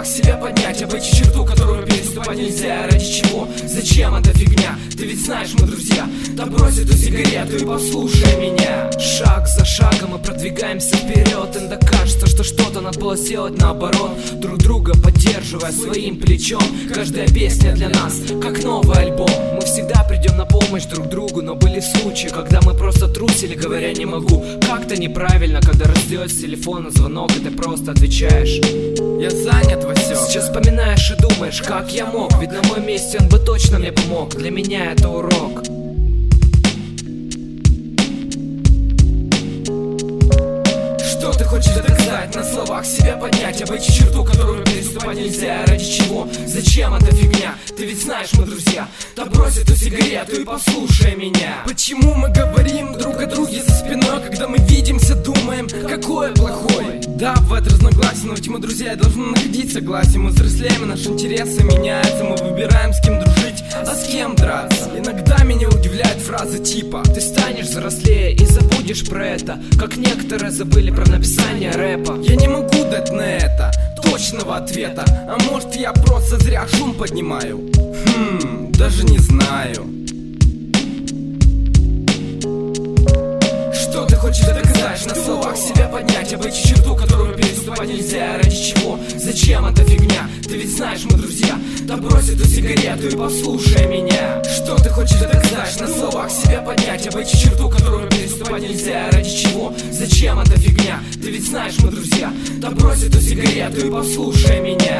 словах себя поднять, обойти черту, которую переступать нельзя. Ради чего? Зачем эта фигня? Ты ведь знаешь, мы друзья. Да брось эту сигарету и послушай меня. Шаг за шагом мы продвигаемся вперед. Иногда кажется, что что-то надо было сделать наоборот, друг друга поддерживая своим плечом. Каждая песня для нас как новый альбом. Мы всегда придем на помощь друг другу, но были случаи, когда мы просто трусили, говоря не могу. Как-то неправильно, когда раздается телефон и звонок, и ты просто отвечаешь: я занят, Васек. Сейчас вспоминаешь и думаешь, как я мог, ведь на моем месте он бы точно мне помог. Для меня это урок. Что ты хочешь доказать? На словах себя поднять, обойти черту, которую переступать нельзя. Ради чего? Зачем эта фигня? Ты ведь знаешь, мы друзья. Да брось эту сигарету и послушай меня. Почему мы говорим друг о друге за спиной, когда мы видимся, думаем, какой я плохой? Да, бывает разногласия, но ведь мы друзья и должны находить согласие. Мы взрослеем, и наши интересы меняются. Мы выбираем, с кем дружить, а с кем драться. Иногда меня удивляет фраза типа: ты станешь взрослее и забудешь про это, как некоторые забыли про написание рэпа. Я не могу дать на это точного ответа. А может, я просто зря шум поднимаю? Даже не знаю. Что ты хочешь доказать? На словах себя поднять, обойти черту, которую переступать нельзя. Ради чего? Зачем эта фигня? Ты ведь знаешь, мы друзья. Да брось эту сигарету и послушай меня. Что ты хочешь доказать? На словах себя поднять, обойти черту, которую переступать нельзя. Ради чего? Зачем эта фигня? Ты ведь знаешь, мы друзья. Да брось эту сигарету и послушай меня.